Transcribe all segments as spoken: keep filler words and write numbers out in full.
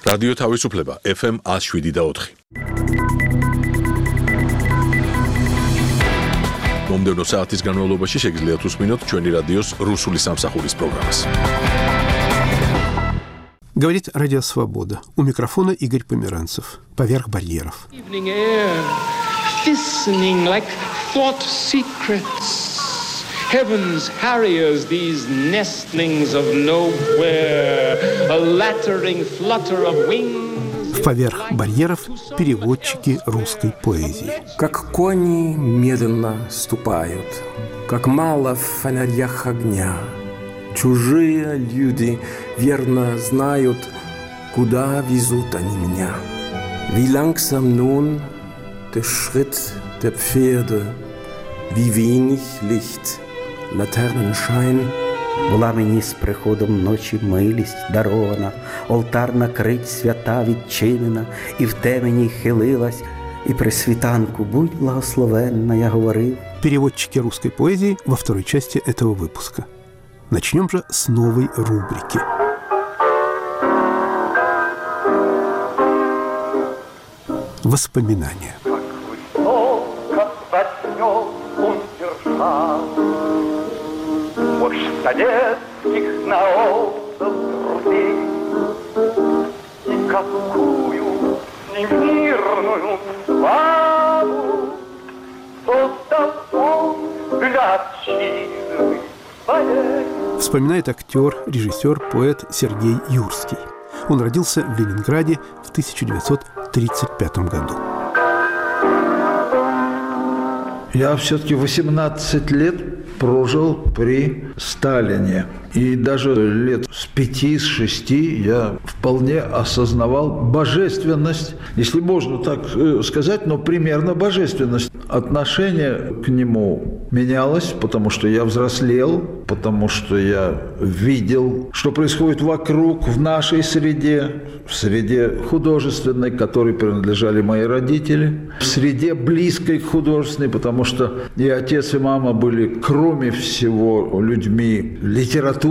რადიო თავისუფლება ეფ ემ one oh seven და four. მომდევნო საათის განმავლობაში შეგიძლიათ უსმინოთ ჩვენი რადიოს რუსული სამსახურის პროგრამას. Говорит Радио Свобода. У микрофона Игорь Померанцев. Поверх барьеров. Heaven's harriers, these nestlings of nowhere, a lattering flutter of wings. Поверх барьеров переводчики русской поэзии. Как кони медленно ступают, как мало в фонарях огня. Чужие люди верно знают, куда везут они меня. Wie langsam nun der Schritt der Pferde, wie wenig Licht. Латерншайн. Була мені з приходом ночі милість дарована, олтарна крить свята відчинена, і в темені хилилась, і при світанку будь благословенна, я говорив. Переводчики русской поэзии во второй части этого выпуска. Начнем же с новой рубрики. Воспоминания. Советских наотов груди, и какую немирную славу создал он для отчизны своей. Вспоминает актер, режиссер, поэт Сергей Юрский. Он родился в Ленинграде в тысяча девятьсот тридцать пятом году. Я все-таки восемнадцать лет прожил при Сталине. И даже лет с пяти, с шести я вполне осознавал божественность, если можно так сказать, но примерно божественность. Отношение к нему менялось, потому что я взрослел, потому что я видел, что происходит вокруг, в нашей среде, в среде художественной, которой принадлежали мои родители, в среде близкой к художественной, потому что и отец, и мама были, кроме всего, людьми литературными.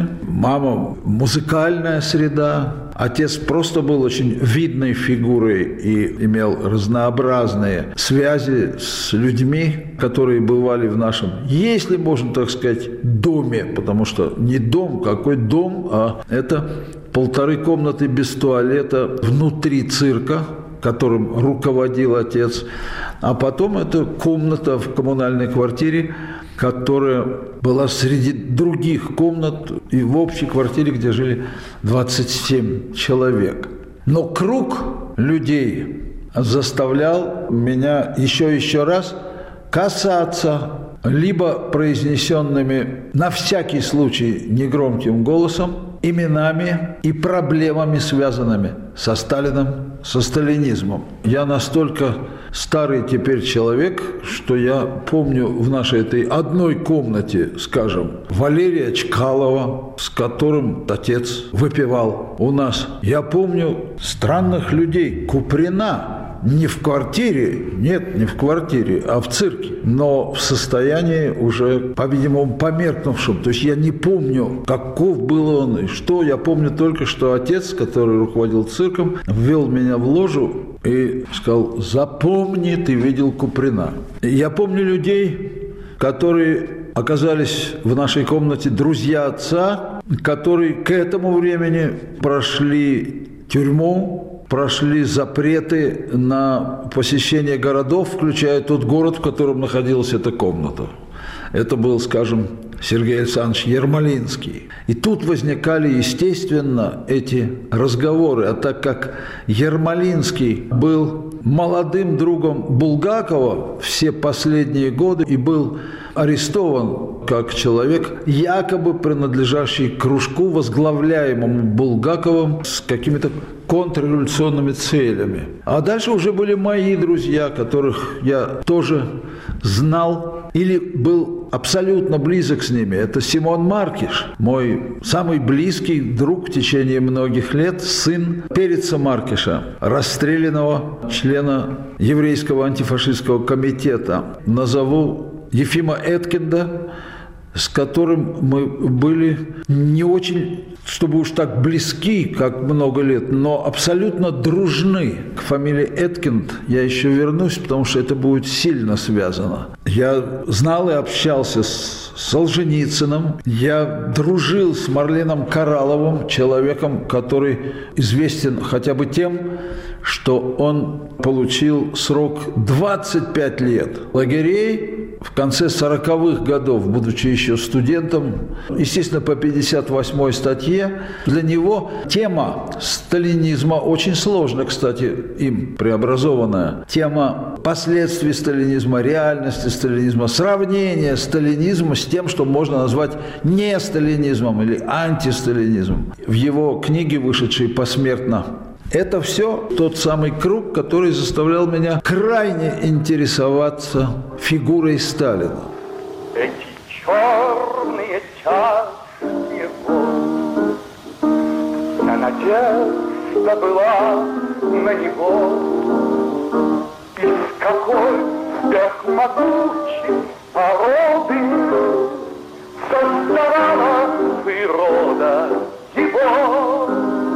Мама – музыкальная среда. Отец просто был очень видной фигурой и имел разнообразные связи с людьми, которые бывали в нашем, если можно так сказать, доме, потому что не дом, какой дом, а это полторы комнаты без туалета внутри цирка, которым руководил отец, а потом это комната в коммунальной квартире, которая была среди других комнат и в общей квартире, где жили двадцать семь человек. Но круг людей заставлял меня еще и еще раз касаться либо произнесенными на всякий случай негромким голосом именами и проблемами, связанными со Сталиным, со сталинизмом. Я настолько старый теперь человек, что я помню в нашей этой одной комнате, скажем, Валерия Чкалова, с которым отец выпивал у нас. Я помню странных людей, Куприна. Не в квартире, нет, не в квартире, а в цирке, но в состоянии уже, по-видимому, померкнувшем. То есть я не помню, каков был он и что. Я помню только, что отец, который руководил цирком, ввел меня в ложу и сказал: запомни, ты видел Куприна. И я помню людей, которые оказались в нашей комнате, друзья отца, которые к этому времени прошли тюрьму, прошли запреты на посещение городов, включая тот город, в котором находилась эта комната. Это был, скажем, Сергей Александрович Ермолинский. И тут возникали, естественно, эти разговоры. А так как Ермолинский был молодым другом Булгакова все последние годы и был арестован как человек, якобы принадлежащий кружку, возглавляемому Булгаковым с какими-то контрреволюционными целями. А дальше уже были мои друзья, которых я тоже знал или был абсолютно близок с ними. Это Симон Маркиш, мой самый близкий друг в течение многих лет, сын Переца Маркиша, расстрелянного члена еврейского антифашистского комитета. Назову Ефима Эткинда, с которым мы были не очень, чтобы уж так близки, как много лет, но абсолютно дружны. К фамилии Эткинд я еще вернусь, потому что это будет сильно связано. Я знал и общался с Солженицыным, я дружил с Марленом Коралловым, человеком, который известен хотя бы тем, что он получил срок двадцать пять лет лагерей в конце сороковых годов, будучи еще студентом, естественно, по пятьдесят восьмой статье. Для него тема сталинизма очень сложная, кстати, им преобразованная. Тема последствий сталинизма, реальности сталинизма, сравнение сталинизма с тем, что можно назвать не сталинизмом или антисталинизмом. В его книге, вышедшей посмертно, это все тот самый круг, который заставлял меня крайне интересоваться фигурой Сталина. Эти черные чаши его, вся надежда была на него. Из какой всех могучих породы создавала природа его.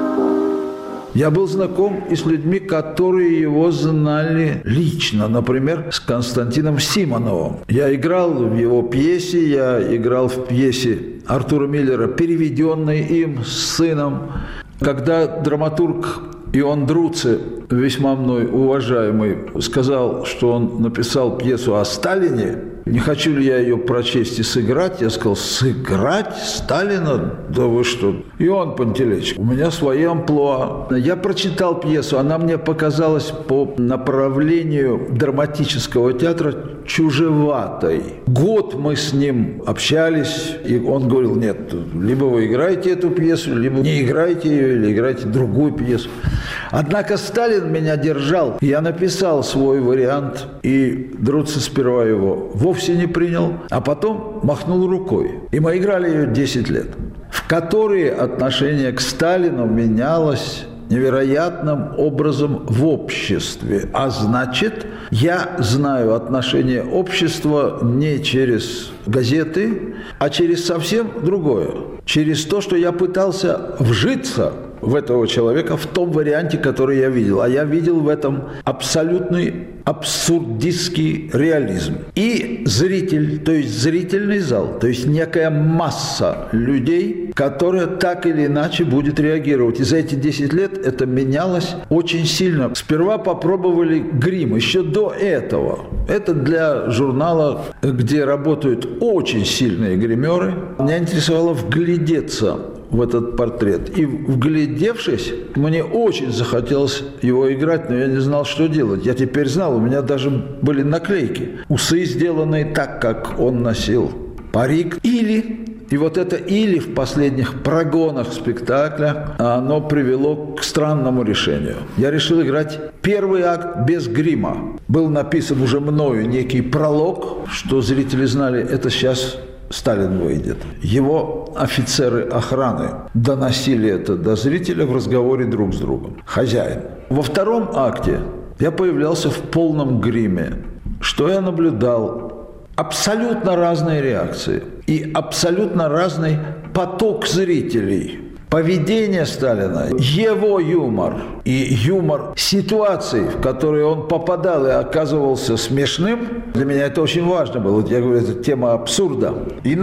Я был знаком и с людьми, которые его знали лично. Например, с Константином Симоновым. Я играл в его пьесе, я играл в пьесе Артура Миллера, переведенной им с сыном. Когда драматург Иоанн Друце, весьма мной уважаемый, сказал, что он написал пьесу о Сталине, не хочу ли я ее прочесть и сыграть, я сказал: сыграть Сталина? Да вы что? Иоанн Пантелеич, у меня свои амплуа. Я прочитал пьесу, она мне показалась по направлению драматического театра чужеватой. Год мы с ним общались, и он говорил: нет, либо вы играете эту пьесу, либо не играете ее, или играете другую пьесу. Однако Сталин меня держал. Я написал свой вариант, и Друце сперва его вовсе не принял, а потом махнул рукой. И мы играли ее десять лет, в которые отношение к Сталину менялось невероятным образом в обществе. А значит, я знаю отношение общества не через газеты, а через совсем другое. Через то, что я пытался вжиться в этого человека в том варианте, который я видел. А я видел в этом абсолютный абсурдистский реализм. И зритель, то есть зрительный зал, то есть некая масса людей, которая так или иначе будет реагировать. И за эти десять лет это менялось очень сильно. Сперва попробовали грим, еще до этого. Это для журнала, где работают очень сильные гримеры. Меня интересовало вглядеться в этот портрет. И вглядевшись, мне очень захотелось его играть, но я не знал, что делать. Я теперь знал, у меня даже были наклейки. Усы, сделанные так, как он носил. Парик. Или, и вот это или в последних прогонах спектакля, оно привело к странному решению. Я решил играть первый акт без грима. Был написан уже мною некий пролог, что зрители знали, это сейчас Сталин выйдет. Его офицеры охраны доносили это до зрителя в разговоре друг с другом. Хозяин. Во втором акте я появлялся в полном гриме. Что я наблюдал? Абсолютно разные реакции и абсолютно разный поток зрителей. Поведение Сталина, его юмор и юмор ситуаций, в которые он попадал и оказывался смешным, для меня это очень важно было. Я говорю, это тема абсурда.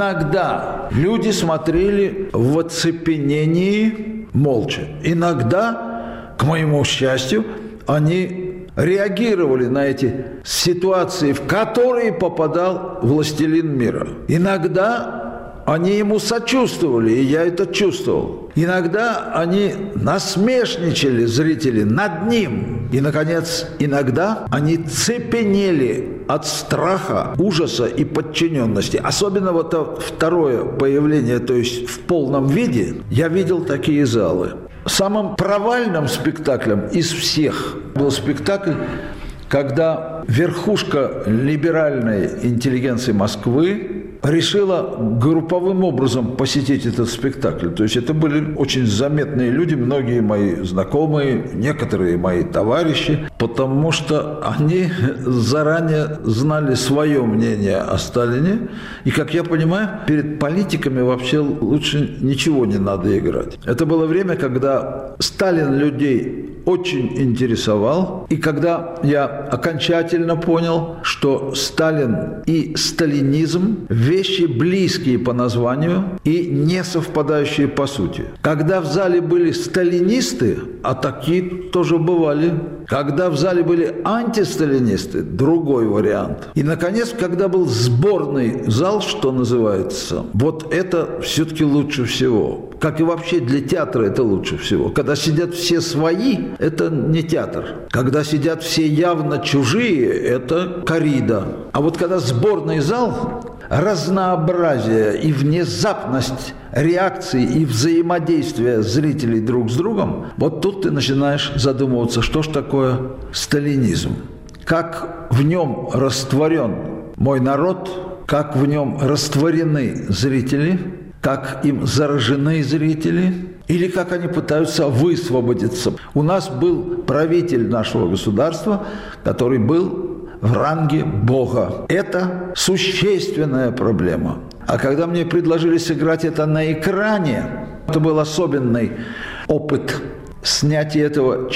Иногда люди смотрели в оцепенении молча. Иногда, к моему счастью, они реагировали на эти ситуации, в которые попадал властелин мира. Иногда они ему сочувствовали, и я это чувствовал. Иногда они насмешничали, зрители, над ним. И, наконец, иногда они цепенели от страха, ужаса и подчиненности. Особенно вот это второе появление, то есть в полном виде, я видел такие залы. Самым провальным спектаклем из всех был спектакль, когда верхушка либеральной интеллигенции Москвы решила групповым образом посетить этот спектакль. То есть это были очень заметные люди, многие мои знакомые, некоторые мои товарищи, потому что они заранее знали свое мнение о Сталине. И, как я понимаю, перед политиками вообще лучше ничего не надо играть. Это было время, когда Сталин людей очень интересовал, и когда я окончательно понял, что Сталин и сталинизм – вещи близкие по названию и не совпадающие по сути. Когда в зале были сталинисты, а такие тоже бывали, когда в зале были антисталинисты – другой вариант. И, наконец, когда был сборный зал, что называется, вот это все-таки лучше всего. Как и вообще для театра это лучше всего. Когда сидят все свои, это не театр. Когда сидят все явно чужие, это коррида. А вот когда сборный зал, разнообразие и внезапность реакции и взаимодействия зрителей друг с другом, вот тут ты начинаешь задумываться, что ж такое сталинизм. Как в нем растворен мой народ, как в нем растворены зрители, как им заражены зрители, или как они пытаются высвободиться. У нас был правитель нашего государства, который был в ранге Бога. Это существенная проблема. А когда мне предложили сыграть это на экране, это был особенный опыт снятия этого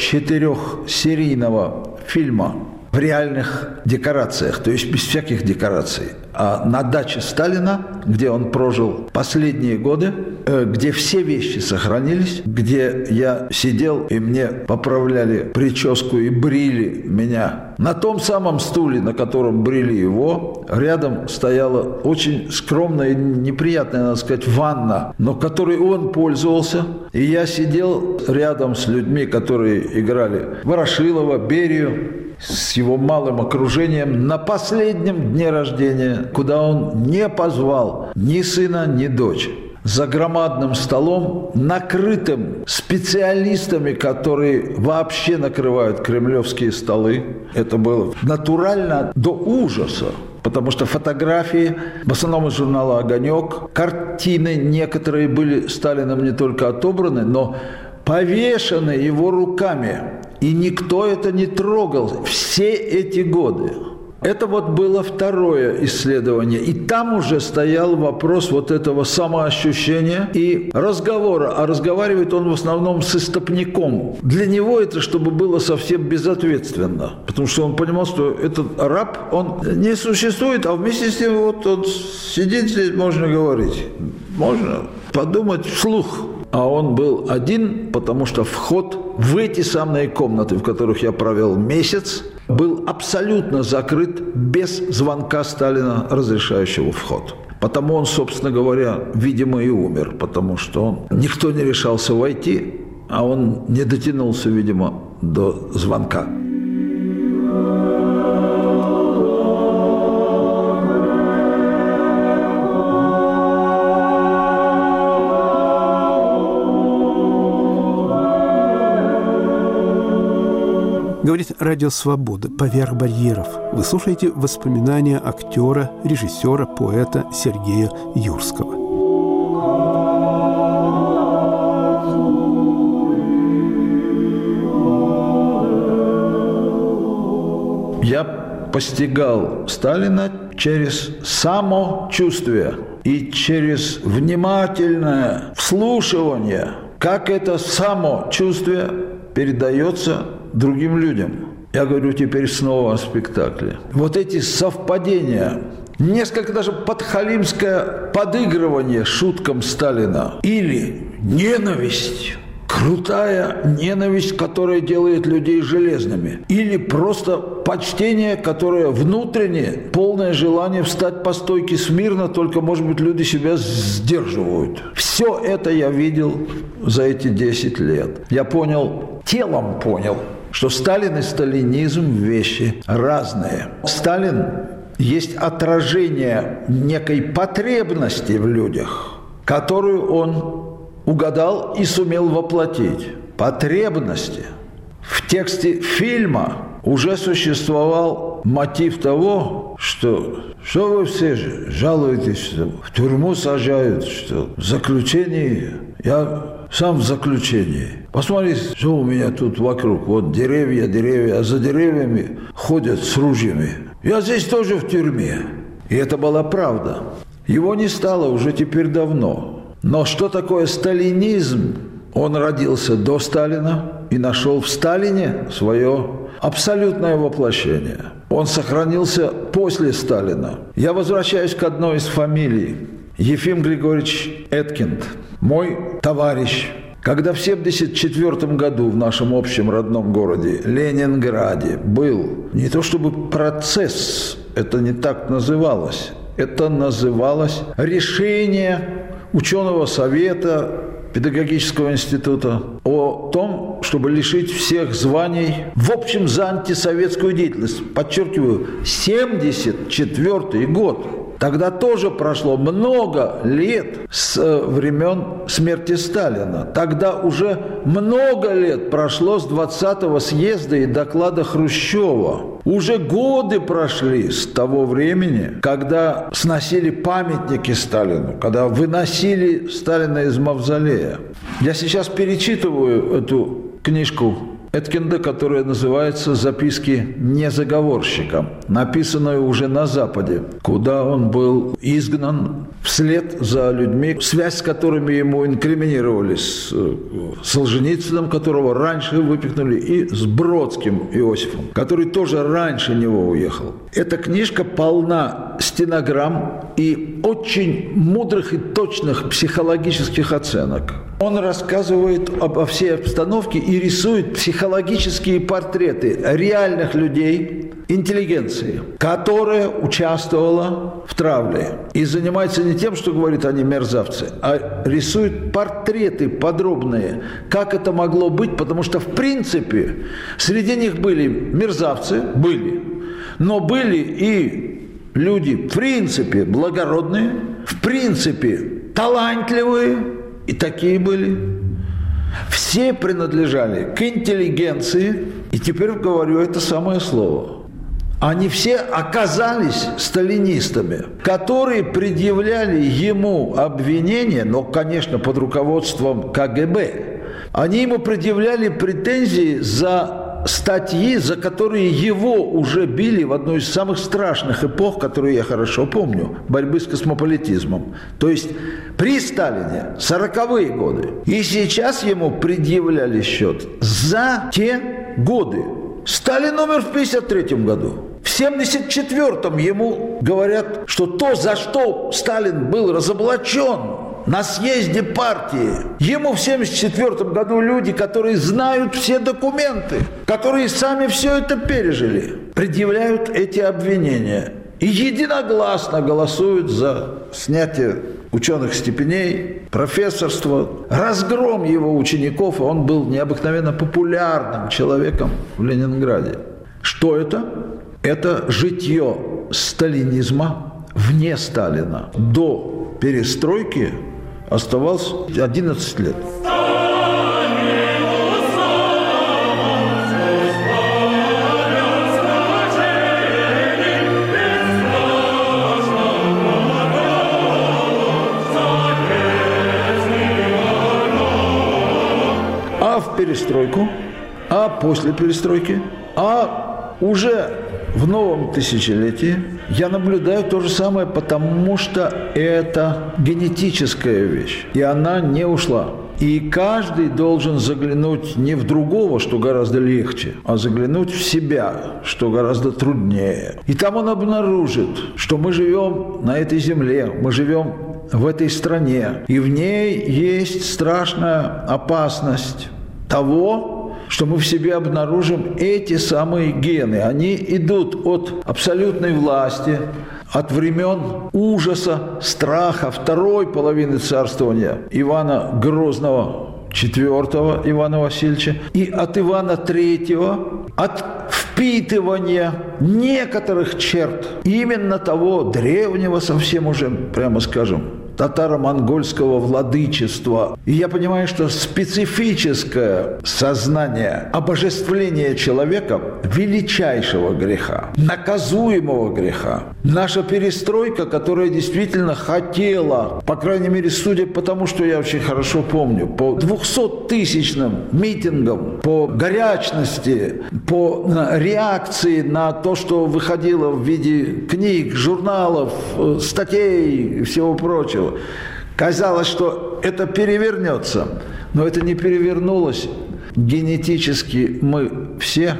четырехсерийного фильма в реальных декорациях, то есть без всяких декораций. А на даче Сталина, где он прожил последние годы, где все вещи сохранились, где я сидел и мне поправляли прическу и брили меня. На том самом стуле, на котором брили его, рядом стояла очень скромная и неприятная, надо сказать, ванна, но которой он пользовался. И я сидел рядом с людьми, которые играли Ворошилова, Берию, с его малым окружением на последнем дне рождения, куда он не позвал ни сына, ни дочь. За громадным столом, накрытым специалистами, которые вообще накрывают кремлевские столы. Это было натурально до ужаса. Потому что фотографии, в основном из журнала «Огонек», картины некоторые были Сталином не только отобраны, но повешены его руками. И никто это не трогал все эти годы. Это вот было второе исследование. И там уже стоял вопрос вот этого самоощущения и разговора. А разговаривает он в основном с истопником. Для него это чтобы было совсем безответственно. Потому что он понимал, что этот раб, он не существует, а вместе с тем вот он сидит здесь, можно говорить. Можно подумать вслух. А он был один, потому что вход в эти самые комнаты, в которых я провел месяц, был абсолютно закрыт без звонка Сталина, разрешающего вход. Потому он, собственно говоря, видимо, и умер, потому что он, никто не решался войти, а он не дотянулся, видимо, до звонка. Говорит Радио Свобода «Поверх барьеров». Вы слушаете воспоминания актера, режиссера, поэта Сергея Юрского. Я постигал Сталина через самочувствие и через внимательное вслушивание, как это самочувствие передается другим людям. Я говорю теперь снова о спектакле. Вот эти совпадения, несколько даже подхалимское подыгрывание шуткам Сталина или ненависть, крутая ненависть, которая делает людей железными, или просто почтение, которое внутренне, полное желание встать по стойке смирно, только, может быть, люди себя сдерживают. Все это я видел за эти десять лет. Я понял, телом понял, что Сталин и сталинизм – вещи разные. Сталин есть отражение некой потребности в людях, которую он угадал и сумел воплотить. Потребности. В тексте фильма уже существовал мотив того, что, что вы все жалуетесь, что в тюрьму сажают, что в заключении. Я сам в заключении. Посмотрите, что у меня тут вокруг. Вот деревья, деревья, а за деревьями ходят с ружьями. Я здесь тоже в тюрьме. И это была правда. Его не стало уже теперь давно. Но что такое сталинизм? Он родился до Сталина и нашел в Сталине свое абсолютное воплощение. Он сохранился после Сталина. Я возвращаюсь к одной из фамилий. Ефим Григорьевич Эткинд, мой товарищ. Когда в семьдесят четвёртом году в нашем общем родном городе Ленинграде был не то чтобы процесс, это не так называлось, это называлось решение ученого совета педагогического института о том, чтобы лишить всех званий, в общем, за антисоветскую деятельность. Подчеркиваю, семьдесят четвёртый год. Тогда тоже прошло много лет с времен смерти Сталина. Тогда уже много лет прошло с двадцатого съезда и доклада Хрущева. Уже годы прошли с того времени, когда сносили памятники Сталину, когда выносили Сталина из мавзолея. Я сейчас перечитываю эту книжку Эткинда, которая называется «Записки незаговорщика», написанную уже на Западе, куда он был изгнан вслед за людьми, связь с которыми ему инкриминировали, с Солженицыным, которого раньше выпихнули, и с Бродским Иосифом, который тоже раньше него уехал. Эта книжка полна стенограмм и очень мудрых и точных психологических оценок. Он рассказывает обо всей обстановке и рисует психологические портреты реальных людей, интеллигенции, которая участвовала в травле. И занимается не тем, что говорит они мерзавцы, а рисует портреты подробные, как это могло быть, потому что в принципе среди них были мерзавцы, были, но были и люди в принципе благородные, в принципе талантливые, и такие были. Все принадлежали к интеллигенции, и теперь говорю это самое слово. Они все оказались сталинистами, которые предъявляли ему обвинения, но, конечно, под руководством ка гэ бэ. Они ему предъявляли претензии за статьи, за которые его уже били в одну из самых страшных эпох, которые я хорошо помню, борьбы с космополитизмом. То есть при Сталине, сороковые годы. И сейчас ему предъявляли счет за те годы. Сталин умер в пятьдесят третьем году. В семьдесят четвёртом ему говорят, что то, за что Сталин был разоблачен на съезде партии, ему в семьдесят четвёртом году люди, которые знают все документы, которые сами все это пережили, предъявляют эти обвинения и единогласно голосуют за снятие ученых степеней, профессорство, разгром его учеников. Он был необыкновенно популярным человеком в Ленинграде. Что это? Это житье сталинизма вне Сталина. До перестройки оставалось одиннадцать лет. А в перестройку, а после перестройки, а уже в новом тысячелетии я наблюдаю то же самое, потому что это генетическая вещь, и она не ушла. И каждый должен заглянуть не в другого, что гораздо легче, а заглянуть в себя, что гораздо труднее. И там он обнаружит, что мы живем на этой земле, мы живем в этой стране, и в ней есть страшная опасность того, что мы в себе обнаружим эти самые гены. Они идут от абсолютной власти, от времен ужаса, страха второй половины царствования Ивана Грозного, четвертого Ивана Васильевича, и от Ивана Третьего, от впитывания некоторых черт именно того древнего, совсем уже, прямо скажем, татаро-монгольского владычества. И я понимаю, что специфическое сознание обожествления человека – величайшего греха, наказуемого греха. Наша перестройка, которая действительно хотела, по крайней мере, судя по тому, что я очень хорошо помню, по двухсоттысячным митингам, по горячности, по реакции на то, что выходило в виде книг, журналов, статей и всего прочего. Казалось, что это перевернется, но это не перевернулось. Генетически мы все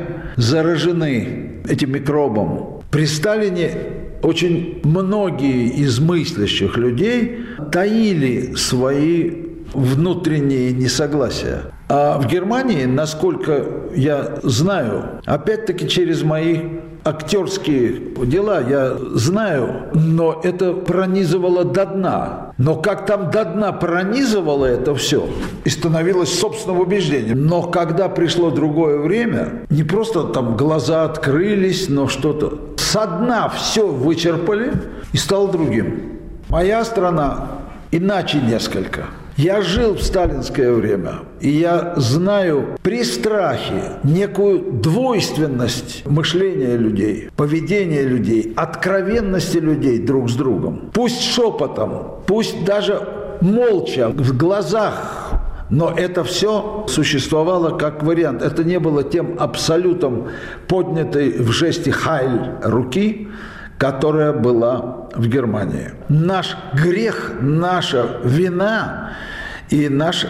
заражены этим микробом. При Сталине очень многие из мыслящих людей таили свои внутренние несогласия. А в Германии, насколько я знаю, опять-таки через мои актерские дела я знаю, но это пронизывало до дна. Но как там до дна пронизывало это все и становилось собственным убеждением. Но когда пришло другое время, не просто там глаза открылись, но что-то со дна все вычерпали и стало другим. Моя страна иначе несколько. Я жил в сталинское время, и я знаю при страхе некую двойственность мышления людей, поведения людей, откровенности людей друг с другом. Пусть шепотом, пусть даже молча, в глазах, но это все существовало как вариант. Это не было тем абсолютом поднятой в жесте «Хайль» руки, которая была в Германии. Наш грех, наша вина и наш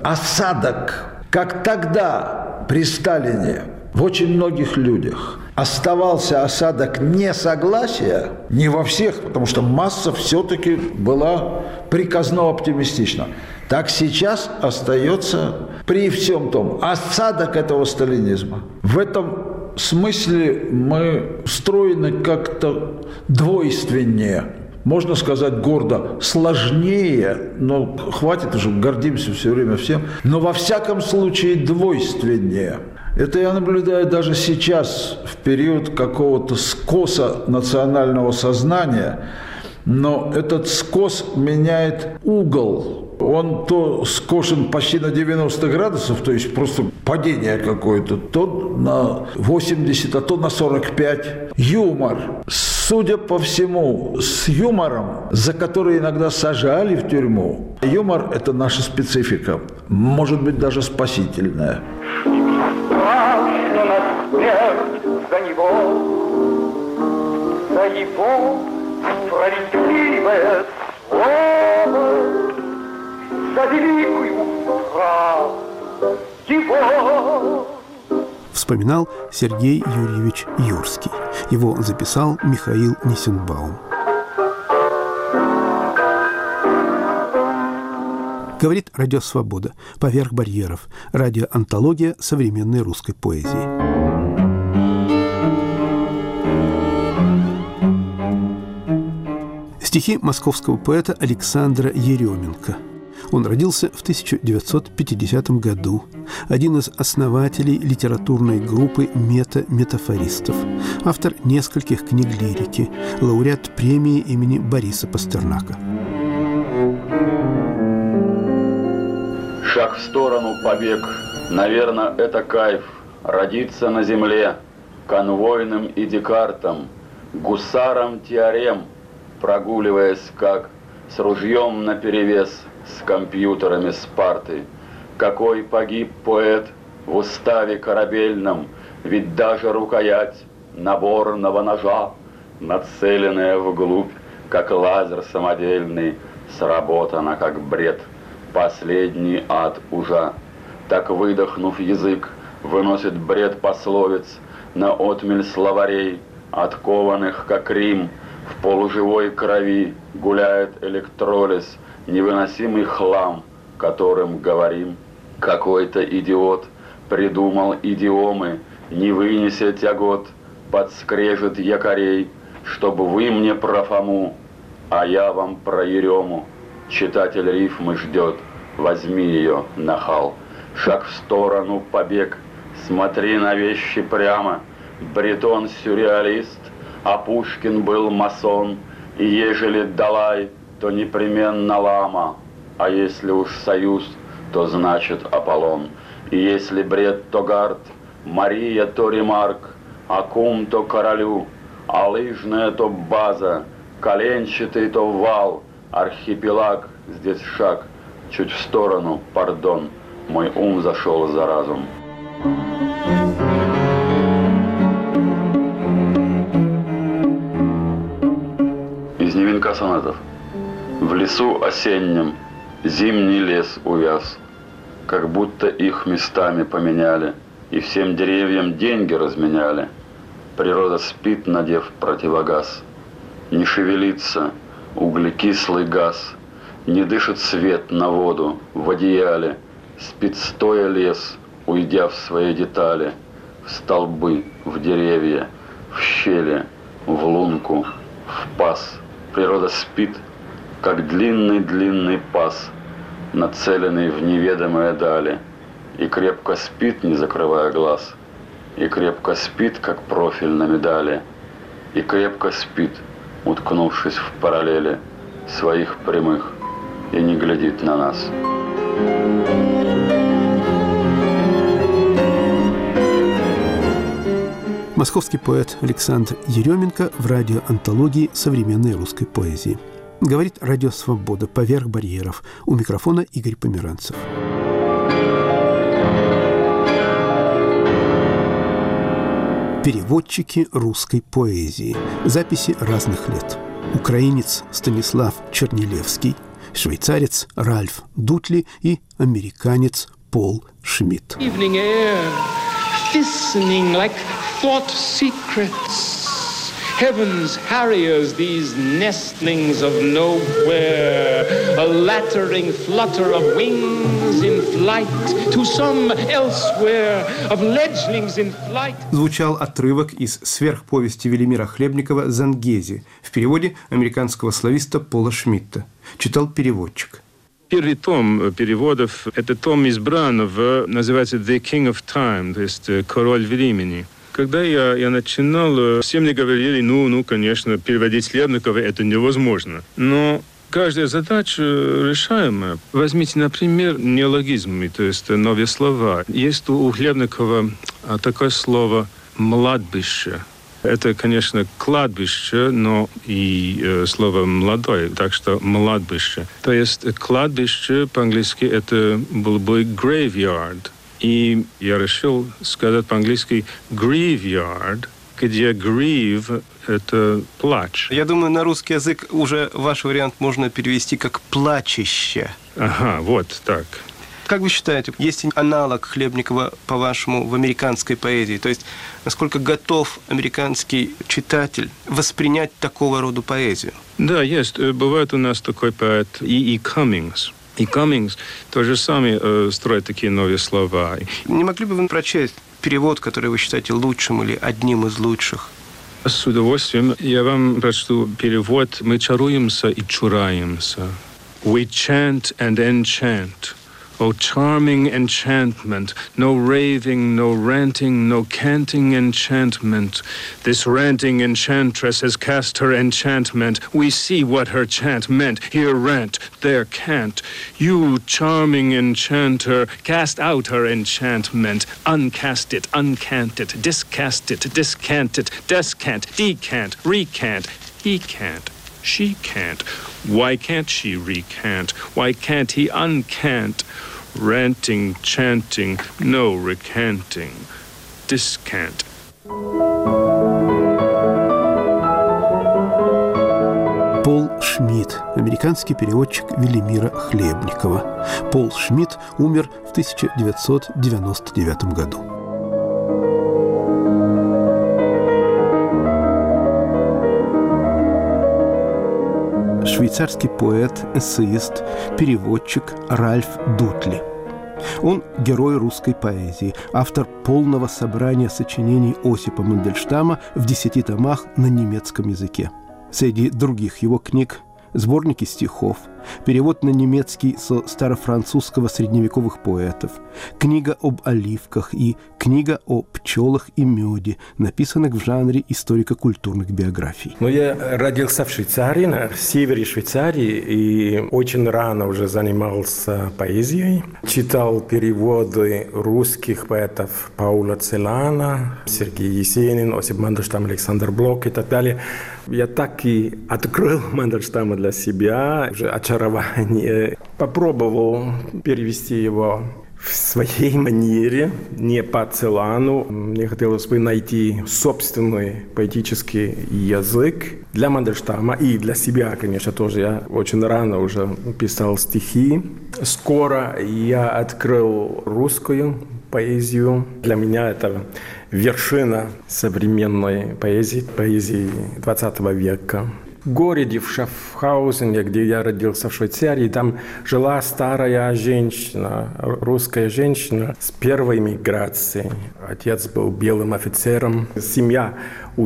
осадок, как тогда при Сталине в очень многих людях оставался осадок несогласия, не во всех, потому что масса все-таки была приказно оптимистична. Так сейчас остается при всем том осадок этого сталинизма. В этом В смысле мы устроены как-то двойственнее. Можно сказать гордо, сложнее, но хватит уже, гордимся все время всем. Но во всяком случае двойственнее. Это я наблюдаю даже сейчас, в период какого-то скоса национального сознания. Но этот скос меняет угол. Он то скошен почти на девяносто градусов, то есть просто падение какое-то, то на восемьдесят, а то на сорок пять. Юмор. Судя по всему, с юмором, за который иногда сажали в тюрьму. Юмор – это наша специфика, может быть, даже спасительная. Страшно на смерть за него, за его справедливое слово, за великую правду его. Вспоминал Сергей Юрьевич Юрский. Его записал Михаил Нисенбаум. Говорит Радио Свобода. Поверх барьеров. Радиоантология современной русской поэзии. Стихи московского поэта Александра Еременко. Он родился в тысяча девятьсот пятидесятом году. Один из основателей литературной группы мета-метафористов. Автор нескольких книг лирики. Лауреат премии имени Бориса Пастернака. Шаг в сторону, побег. Наверное, это кайф. Родиться на земле. Конвойным и Декартом. Гусаром теорем. Прогуливаясь как с ружьем наперевес, с компьютерами Спарты. Какой погиб поэт в уставе корабельном, ведь даже рукоять наборного ножа, нацеленная вглубь, как лазер самодельный, сработана как бред, последний ад ужа. Так, выдохнув язык, выносит бред пословиц на отмель словарей, откованных как Рим. В полуживой крови гуляет электролиз, невыносимый хлам, которым говорим. Какой-то идиот придумал идиомы, не вынеся тягот, подскрежет якорей, чтобы вы мне про Фому, а я вам про Ерему. Читатель рифмы ждет, возьми ее, нахал. Шаг в сторону, побег, смотри на вещи прямо. Бретон сюрреалист, а Пушкин был масон, и ежели Далай то непременно лама, а если уж союз, то значит Аполлон. И если бред, то гард, Мария, то ремарк, а кум, то королю, а лыжная, то база, коленчатый, то вал, архипелаг, здесь шаг, чуть в сторону, пардон, мой ум зашел за разум. Из Невинка сонетов. В лесу осеннем зимний лес увяз, как будто их местами поменяли, и всем деревьям деньги разменяли. Природа спит, надев противогаз. Не шевелится углекислый газ, не дышит свет на воду в одеяле. Спит стоя лес, уйдя в свои детали, в столбы, в деревья, в щели, в лунку, в паз. Природа спит, как длинный-длинный паз, нацеленный в неведомые дали, и крепко спит, не закрывая глаз, и крепко спит, как профиль на медали, и крепко спит, уткнувшись в параллели своих прямых, и не глядит на нас. Московский поэт Александр Еременко в радиоантологии современной русской поэзии. Говорит «Радио Свобода» поверх барьеров. У микрофона Игорь Померанцев. Переводчики русской поэзии. Записи разных лет. Украинец Станислав Чернилевский, швейцарец Ральф Дутли и американец Пол Шмидт. Evening air, listening like thought secrets. Heaven's harriers, these nestlings of nowhere, a lattering flutter of wings in flight to some elsewhere, of fledglings in flight. Звучал отрывок из сверхповести Велимира Хлебникова «Зангези» в переводе американского слависта Пола Шмидта. Читал переводчик. Первый том переводов – это том из Бранова, называется «The King of Time», то есть «Король времени». Когда я, я начинал, все мне говорили, ну, ну, конечно, переводить Хлебникова – это невозможно. Но каждая задача решаемая. Возьмите, например, неологизмы, то есть новые слова. Есть у Хлебникова такое слово «младбище». Это, конечно, кладбище, но и э, слово «молодой», так что «младбище». То есть кладбище по-английски это был бы «graveyard». И я решил сказать по-английски «graveyard», где «grieve» — это «плач». Я думаю, на русский язык уже ваш вариант можно перевести как «плачище». Ага, вот так. Как вы считаете, есть аналог Хлебникова, по-вашему, в американской поэзии? То есть, насколько готов американский читатель воспринять такого рода поэзию? Да, есть. Бывает у нас такой поэт И. И. Каммингс. И Каммингс то же самое э, строит такие новые слова. Не могли бы вы прочесть перевод, который вы считаете лучшим или одним из лучших? С удовольствием. Я вам прочту перевод. Мы чаруемся и чураемся. We chant and enchant. O charming enchantment, no raving, no ranting, no canting enchantment. This ranting enchantress has cast her enchantment. We see what her chant meant. Here rant, there cant. You, charming enchanter, cast out her enchantment. Uncast it, uncant it, discast it, discant it, descant, decant, recant. He can't, she can't. Why can't she recant? Why can't he uncant? Ranting, chanting, no recanting. Discant. Пол Шмидт, американский переводчик Велимира Хлебникова. Пол Шмидт умер в тысяча девятьсот девяносто девятом году. Швейцарский поэт, эссеист, переводчик Ральф Дутли. Он герой русской поэзии, автор полного собрания сочинений Осипа Мандельштама в десяти томах на немецком языке. Среди других его книг сборники стихов, перевод на немецкий со старофранцузского средневековых поэтов, книга об оливках и книга о пчелах и меде, написанных в жанре историко-культурных биографий. Ну, я родился в Швейцарии, на севере Швейцарии, и очень рано уже занимался поэзией. Читал переводы русских поэтов Пауля Целана, Сергей Есенин, Осип Мандельштам, Александр Блок и так далее. Я так и открыл Мандельштама для себя, уже очарование. Попробовал перевести его в своей манере, не по Целану. Мне хотелось бы найти собственный поэтический язык для Мандельштама и для себя, конечно, тоже. Я очень рано уже писал стихи. Скоро я открыл русскую поэзию. Для меня это вершина современной поэзии, поэзии двадцатого века. В городе, в Шафхаузене, где я родился в Швейцарии, там жила старая женщина, русская женщина с первой миграцией. Отец был белым офицером. Семья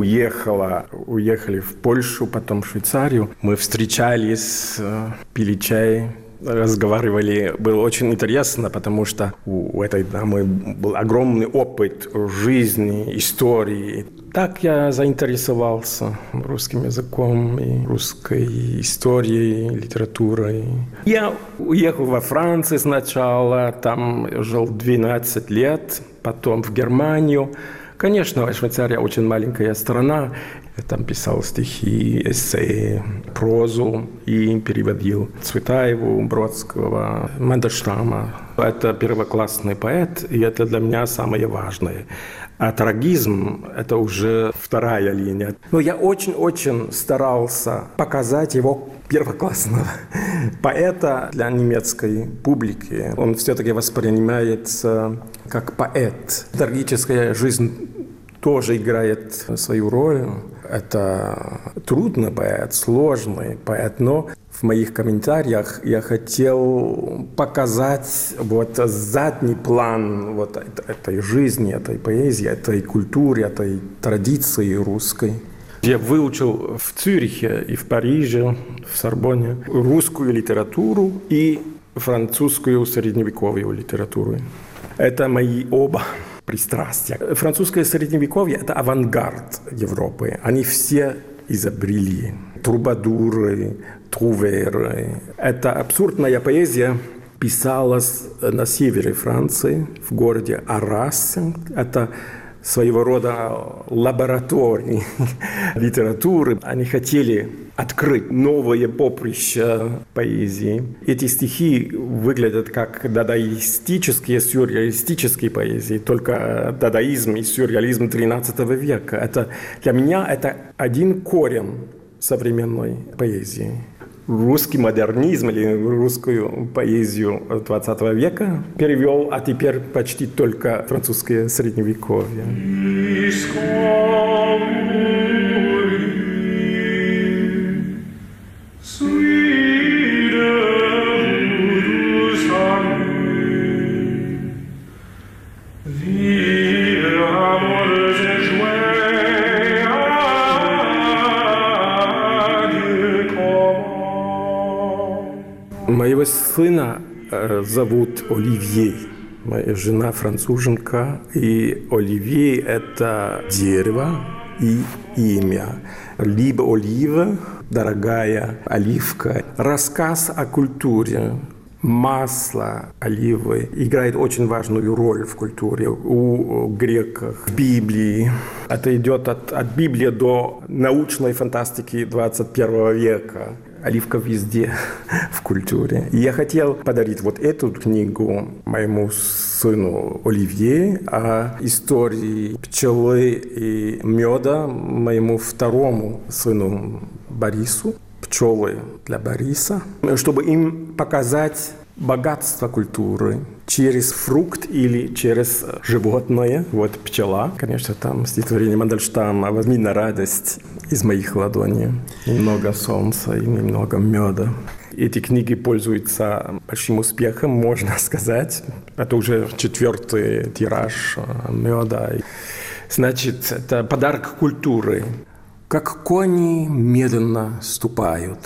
уехала, уехали в Польшу, потом в Швейцарию. Мы встречались, пили чай, разговаривали. Было очень интересно, потому что у этой дамы был огромный опыт жизни, истории. Так я заинтересовался русским языком и русской историей, литературой. Я уехал во Францию сначала, там жил двенадцать лет, потом в Германию. Конечно, Швейцария очень маленькая страна. Я там писал стихи, эссе, прозу и переводил Цветаеву, Бродского, Мандельштама. Это первоклассный поэт, и это для меня самое важное. А трагизм – это уже вторая линия. Но я очень-очень старался показать его первоклассного поэта для немецкой публики. Он все-таки воспринимается как поэт. Трагическая жизнь тоже играет свою роль. Это трудный поэт, сложный поэт, но в моих комментариях я хотел показать вот задний план вот этой жизни, этой поэзии, этой культуры, этой традиции русской. Я выучил в Цюрихе и в Париже, в Сорбонне русскую литературу и французскую средневековую литературу. Это мои оба пристрастия. Французское средневековье – это авангард Европы. Они все изобрели. Трубадуры, труверы. Эта абсурдная поэзия писалась на севере Франции, в городе Арras. Это своего рода лаборатории литературы. Они хотели открыть новое поприще поэзии. Эти стихи выглядят как дадаистические, сюрреалистические поэзии, только дадаизм и сюрреализм тринадцатого века. Это, для меня это один корень современной поэзии. Русский модернизм или русскую поэзию двадцатого века перевел, а теперь почти только французское средневековье. Моего сына зовут Оливье. Моя жена француженка, и Оливье – это дерево и имя. Либо олива, дорогая оливка. Рассказ о культуре. Масло оливы играет очень важную роль в культуре. У греков, в Библии. Это идет от, от Библии до научной фантастики двадцать первого века. Оливка везде в культуре. И я хотел подарить вот эту книгу моему сыну Оливье, а истории пчелы и меда моему второму сыну Борису. Пчелы для Бориса, чтобы им показать богатство культуры через фрукт или через животное. Вот пчела, конечно, там стихотворение Мандельштама «Возьми на радость из моих ладоней». Немного солнца и немного меда. Эти книги пользуются большим успехом, можно сказать. Это уже четвертый тираж меда. Значит, это подарок культуры. Как кони медленно ступают,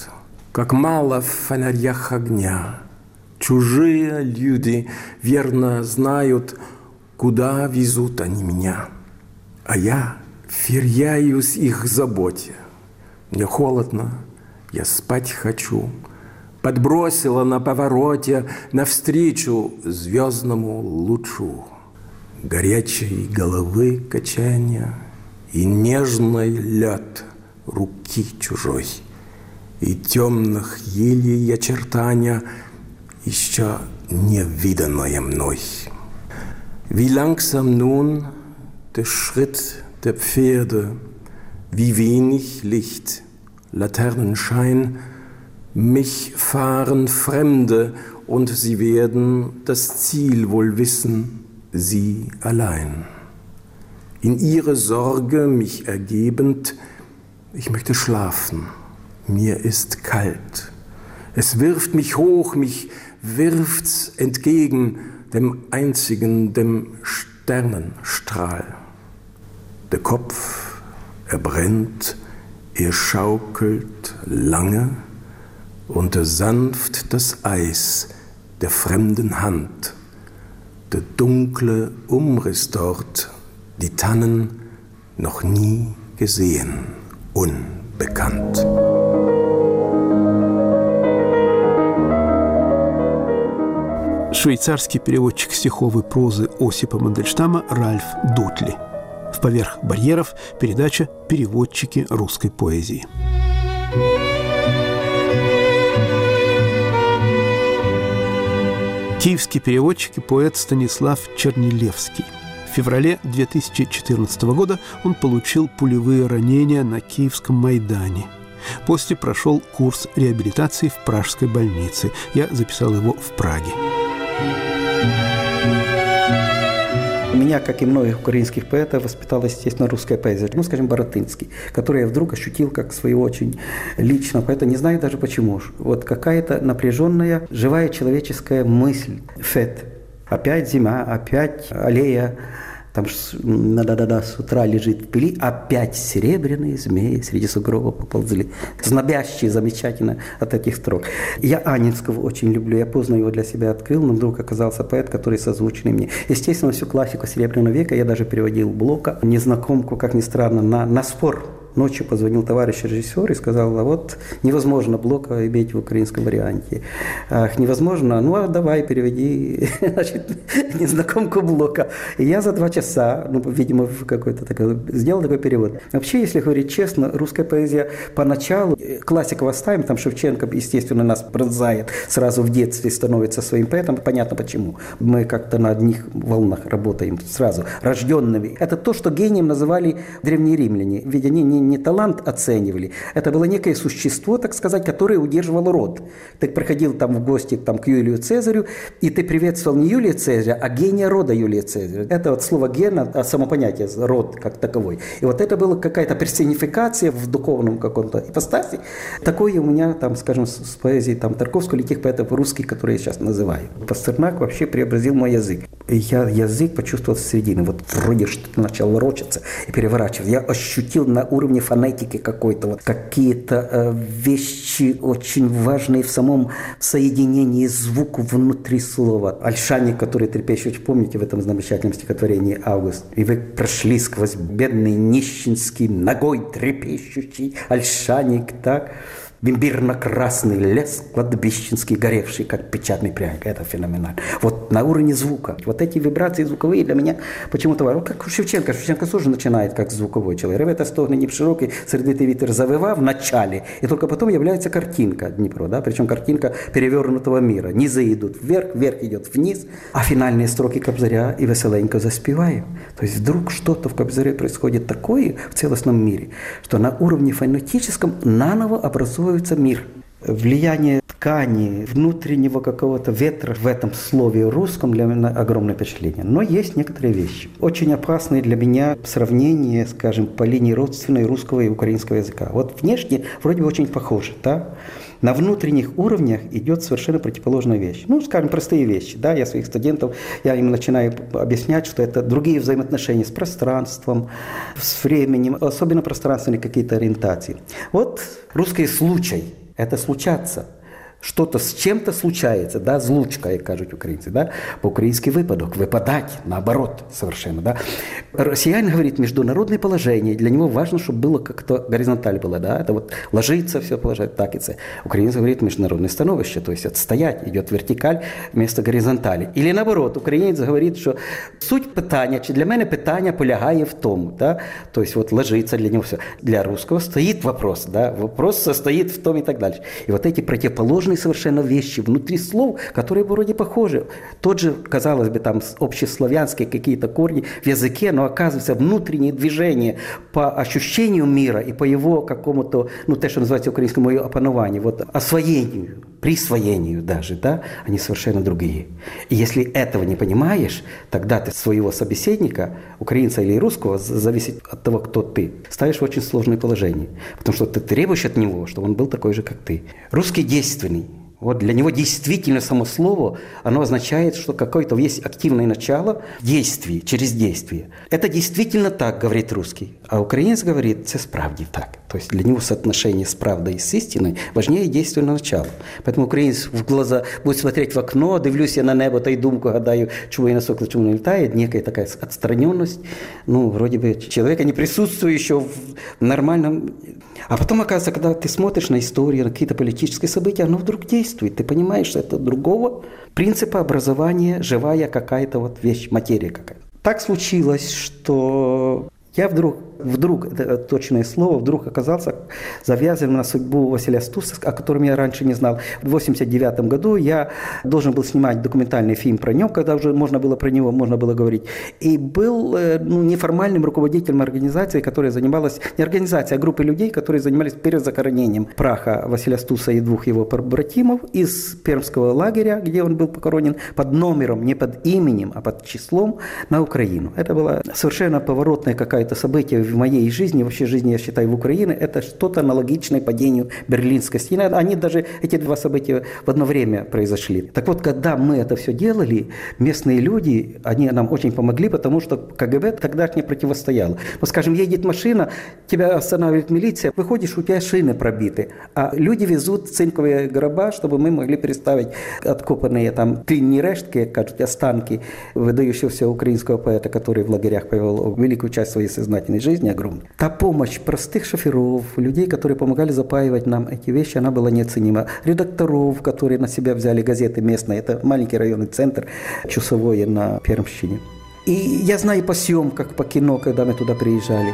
как мало в фонарях огня. Чужие люди верно знают, куда везут они меня. А я вверяюсь их заботе. Мне холодно, я спать хочу. Подбросила на повороте навстречу звездному лучу. Горячей головы качания и нежный лед руки чужой, и темных елей очертания еще не виданное мной. Wie langsam nun der Schritt der Pferde, wie wenig Licht, Laternenschein, mich fahren Fremde und sie werden das Ziel wohl wissen, sie allein. In ihre Sorge mich ergebend, ich möchte schlafen, mir ist kalt. Es wirft mich hoch, mich wirft's entgegen, dem einzigen, dem Sternenstrahl. Der Kopf, er brennt, er schaukelt lange, und sanft das Eis der fremden Hand, der dunkle Umriss dort, die Tannen noch nie gesehen, unbekannt. Швейцарский переводчик стиховой прозы Осипа Мандельштама Ральф Дутли. В «Поверх барьеров» передача «Переводчики русской поэзии». Киевский переводчик и поэт Станислав Чернилевский. В феврале две тысячи четырнадцатого года он получил пулевые ранения на Киевском Майдане. После прошел курс реабилитации в Пражской больнице. Я записал его в Праге. Меня, как и многих украинских поэтов, воспитала, естественно, русская поэзия. Ну, скажем, Баратынский, который я вдруг ощутил как свою очень личного поэта. Не знаю даже почему. Вот какая-то напряженная, живая человеческая мысль. Фет. Опять зима, опять аллея. Там да-да-да, с утра лежит в пыли. Опять серебряные змеи среди сугробов поползли. Знобящие замечательно от этих строк. Я Анинского очень люблю. Я поздно его для себя открыл, но вдруг оказался поэт, который созвучный мне. Естественно, всю классику Серебряного века я даже переводил Блока, незнакомку, как ни странно, на, на спор. Ночью позвонил товарищ режиссер и сказал: а вот невозможно Блока иметь в украинском варианте. Ах, невозможно, ну а давай переведи, значит, незнакомку Блока. И я за два часа, ну, видимо, какой-то такой, сделал такой перевод. Вообще, если говорить честно, русская поэзия поначалу, классиков оставим, там Шевченко, естественно, нас пронзает, сразу в детстве становится своим поэтом, понятно почему. Мы как-то на одних волнах работаем сразу, рожденными. Это то, что гением называли древние римляне, ведь они не не талант оценивали, это было некое существо, так сказать, которое удерживало род. Ты приходил там в гости там, к Юлию Цезарю, и ты приветствовал не Юлия Цезаря, а гения рода Юлия Цезаря. Это вот слово «гена», само понятие «род» как таковой. И вот это была какая-то персонификация в духовном каком-то ипостаси. Такое у меня, там, скажем, с, с поэзией там, Тарковского или тех поэтов русских, которые я сейчас называю. Пастернак вообще преобразил мой язык. И я язык почувствовал с середины. Вот вроде что-то начал ворочаться и переворачивать. Я ощутил на уровне фонетики какой-то, вот, какие-то э, вещи очень важные в самом соединении звука внутри слова. Ольшаник, который трепещет, помните в этом замечательном стихотворении «Август». И вы прошли сквозь бедный нищенский, ногой трепещущий Ольшаник, так? Бимбирно-красный лес кладбищенский, горевший, как печатный пряник. Это феноменально. Вот на уровне звука. Вот эти вибрации звуковые для меня почему-то важны. Как у Шевченко. Шевченко тоже начинает как звуковой человек. Ревета стогне не широкий, сердитый ветер завыва в начале. И только потом является картинка Днепро. Да? Причем картинка перевернутого мира. Низы идут вверх, вверх идет вниз. А финальные строки Кобзаря и веселенько заспеваем. То есть вдруг что-то в Кобзаре происходит такое в целостном мире, что на уровне фонетическом наново образуется мир. Влияние ткани, внутреннего какого-то ветра в этом слове русском для меня огромное впечатление. Но есть некоторые вещи, очень опасные для меня в сравнении, скажем, по линии родственной русского и украинского языка. Вот внешне вроде бы очень похожи, да? На внутренних уровнях идет совершенно противоположная вещь. Ну, скажем, простые вещи. Да? Я своих студентов, я им начинаю объяснять, что это другие взаимоотношения с пространством, с временем, особенно пространственные какие-то ориентации. Вот русский случай. это случаться. Что-то з чим-то случається, да, злучка, як кажуть українці, да, по-українськи випадок, випадать, наоборот, совершенно, да. Россиянин говорит международное положение, для него важно, чтобы было как-то горизонталь было, да, это вот ложиться, все положить, так и це. Украинец говорит международное становище, то есть отстоять, идет вертикаль вместо горизонтали. Или наоборот, українець говорит, що суть питання, чи для мене питання полягає в тому, да, то есть вот ложиться для него все. Для русского стоит вопрос, да, вопрос состоит в том и так дальше. И вот эти противоположные совершенно вещи внутри слов, которые вроде похожи. Тот же, казалось бы, там общеславянские какие-то корни в языке, но оказывается внутреннее движение по ощущению мира и по его какому-то, ну, то, что называется украинскому опанованию, вот освоению, присвоению даже, да, они совершенно другие. И если этого не понимаешь, тогда ты своего собеседника, украинца или русского, зависит от того, кто ты, ставишь в очень сложное положение. Потому что ты требуешь от него, чтобы он был такой же, как ты. Русский действенный. Вот для него действительно само слово, оно означает, что какое-то есть активное начало действий, через действие. Это действительно так, говорит русский. А украинец говорит, это справді так. То есть для него соотношение с правдой и с истиной важнее действенного начала. Поэтому украинец в глаза будет смотреть в окно, дивлюсь я на небо, та й думку гадаю, чего я на сокол, чего не летает, некая такая отстраненность, ну, вроде бы человека, не присутствующего в нормальном... А потом, оказывается, когда ты смотришь на историю, на какие-то политические события, оно вдруг действует. Ты понимаешь, что это другого принципа образования, живая какая-то вот вещь, материя какая-то. Так случилось, что я вдруг, вдруг, это точное слово, вдруг оказался завязан на судьбу Василия Стуса, о котором я раньше не знал. В восемьдесят девятом году я должен был снимать документальный фильм про него, когда уже можно было про него, можно было говорить. И был, ну, неформальным руководителем организации, которая занималась, не организация, а группы людей, которые занимались перезахоронением праха Василия Стуса и двух его побратимов из пермского лагеря, где он был похоронен, под номером, не под именем, а под числом, на Украину. Это было совершенно поворотное какая-то это событие в моей жизни, вообще жизни, я считаю, в Украине, это что-то аналогичное падению Берлинской стены. Они даже, эти два события в одно время произошли. Так вот, когда мы это все делали, местные люди, они нам очень помогли, потому что КГБ тогда не противостояло. Вот, скажем, едет машина, тебя останавливает милиция, выходишь, у тебя шины пробиты, а люди везут цинковые гроба, чтобы мы могли переставить откопанные там клинні рештки, как кажут, останки выдающегося украинского поэта, который в лагерях провел великую часть своей сознательной жизни, огромной. Та помощь простых шоферов, людей, которые помогали запаивать нам эти вещи, она была неоценима. Редакторов, которые на себя взяли газеты местные, это маленький районный центр, Чусовое на Пермщине. И я знаю по съемкам, по кино, когда мы туда приезжали.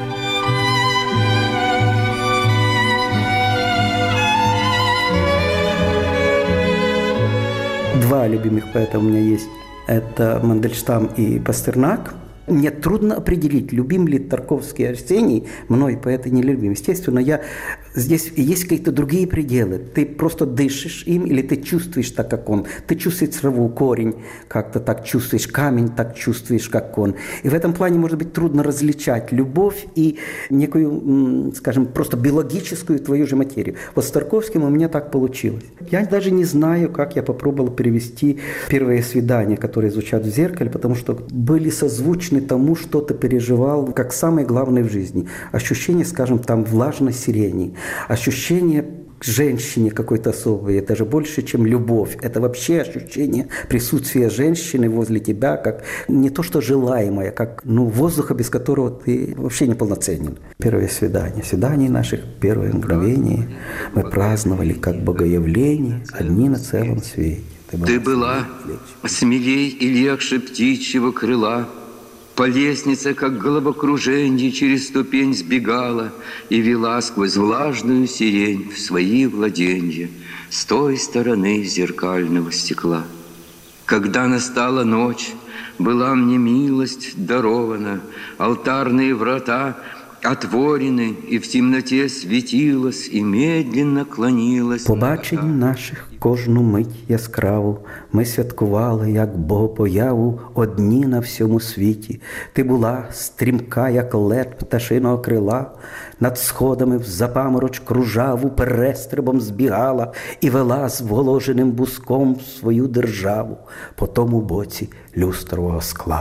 Два любимых поэта у меня есть. Это Мандельштам и Пастернак. Мне трудно определить, любим ли Тарковский и Арсений, мной поэты не любим. Естественно, я, здесь есть какие-то другие пределы. Ты просто дышишь им или ты чувствуешь так, как он. Ты чувствуешь траву, корень, как-то так чувствуешь, камень так чувствуешь, как он. И в этом плане, может быть, трудно различать любовь и некую, скажем, просто биологическую твою же материю. Вот с Тарковским у меня так получилось. Я даже не знаю, как я попробовал перевести первые свидания, которые звучат в зеркале, потому что были созвучны тому, что ты переживал, как самое главное в жизни. Ощущение, скажем, там влажной сирени, ощущение к женщине какой-то особой, даже больше, чем любовь. Это вообще ощущение присутствия женщины возле тебя, как не то что желаемое, как ну, воздуха, без которого ты вообще неполноценен. Первое свидание. Свидание наших, первое мгновение мы праздновали как богоявление, одни на целом свете. Ты была, Ты была смелей и легче птичьего крыла, по лестнице, как головокруженье, через ступень сбегала и вела сквозь влажную сирень в свои владенья с той стороны зеркального стекла. Когда настала ночь, была мне милость дарована, алтарные врата отворены, и в темноте светилась и медленно клонилась. Побачень наших кожну мить яскраву ми святкували, як Богопояву, одні на всьому світі. Ти була стрімка, як лед пташиного крила, над сходами в запамороч кружаву перестрибом збігала і вела з воложеним буском свою державу по тому боці люстрового скла.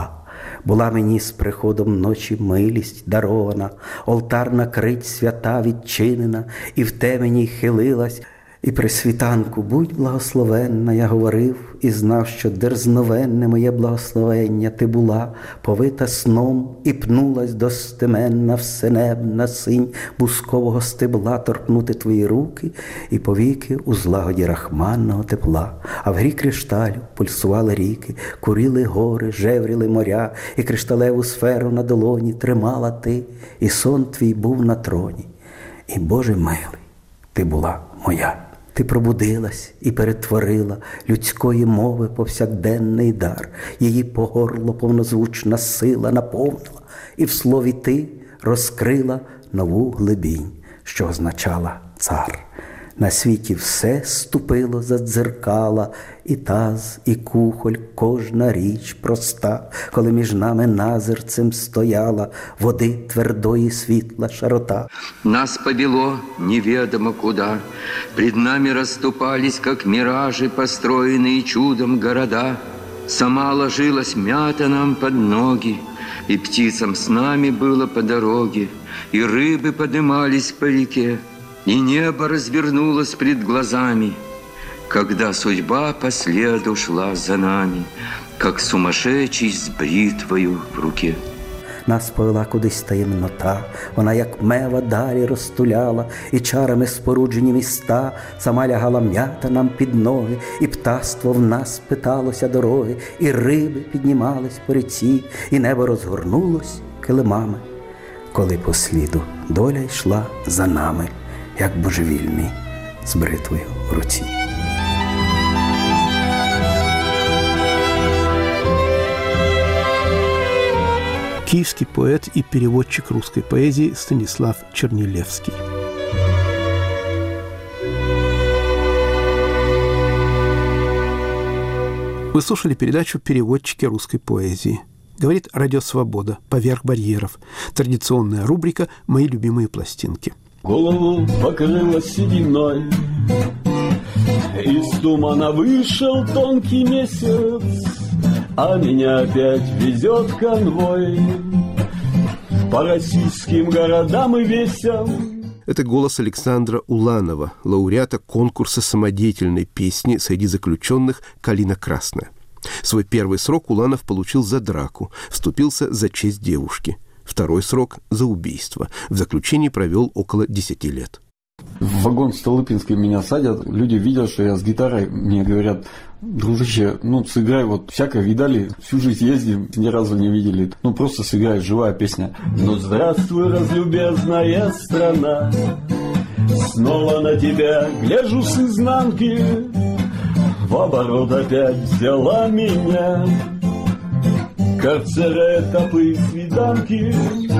Була мені з приходом ночі милість дарована, олтарна крить свята відчинена, і в темені хилилась, і при світанку будь благословенна, я говорив і знав, що дерзновенне моє благословення ти була, повита сном, і пнулась достеменна всенебна синь бускового стебла торкнути твої руки, і повіки у злагоді рахманного тепла. А в грі кришталю пульсували ріки, куріли гори, жевріли моря, і кришталеву сферу на долоні тримала ти, і сон твій був на троні. І, Боже милий, ти була моя. Ти пробудилась і перетворила людської мови повсякденний дар. Її по горло повнозвучна сила наповнила, і в слові ти розкрила нову глибінь, що означала цар. На світі все ступило за дзеркала, і таз, і кухоль, кожна річ проста, коли між нами назирцем стояла води твердої світла широта. Нас повело неведомо куда, пред нами расступались, как миражи, построенные чудом города. Сама ложилась мята нам под ноги, и птицам с нами было по дороге, и рыбы подымались по реке, и небо развернулось пред глазами, когда судьба по следу шла за нами, как сумасшедший с бритвою в руке. Нас повела кудись таємнота, вона як мева далі розтуляла, і чарами споруджені міста, сама лягала м'ята нам під ноги, і птаство в нас питалося дороги, і риби піднімались по ріці, і небо розгорнулось килимами, коли по сліду доля йшла за нами, як божевільний з бритвою в руці. Киевский поэт и переводчик русской поэзии Станислав Чернилевский. Вы слушали передачу «Переводчики русской поэзии». Говорит Радио Свобода, «Поверх барьеров». Традиционная рубрика «Мои любимые пластинки». Голову покрыло сединой, из тумана вышел тонкий месяц, а меня опять везет конвой по российским городам и весям. Это голос Александра Уланова, лауреата конкурса самодеятельной песни среди заключенных «Калина красная». Свой первый срок Уланов получил за драку, вступился за честь девушки. Второй срок – за убийство. В заключении провел около десяти лет. В вагон Столыпинский меня садят, люди видят, что я с гитарой, мне говорят: дружище, ну сыграй, вот всякое видали, всю жизнь ездим, ни разу не видели, ну просто сыграй, живая песня. Ну здравствуй, разлюбезная страна, снова на тебя гляжу с изнанки, в оборот опять взяла меня карцера, этапы, свиданки.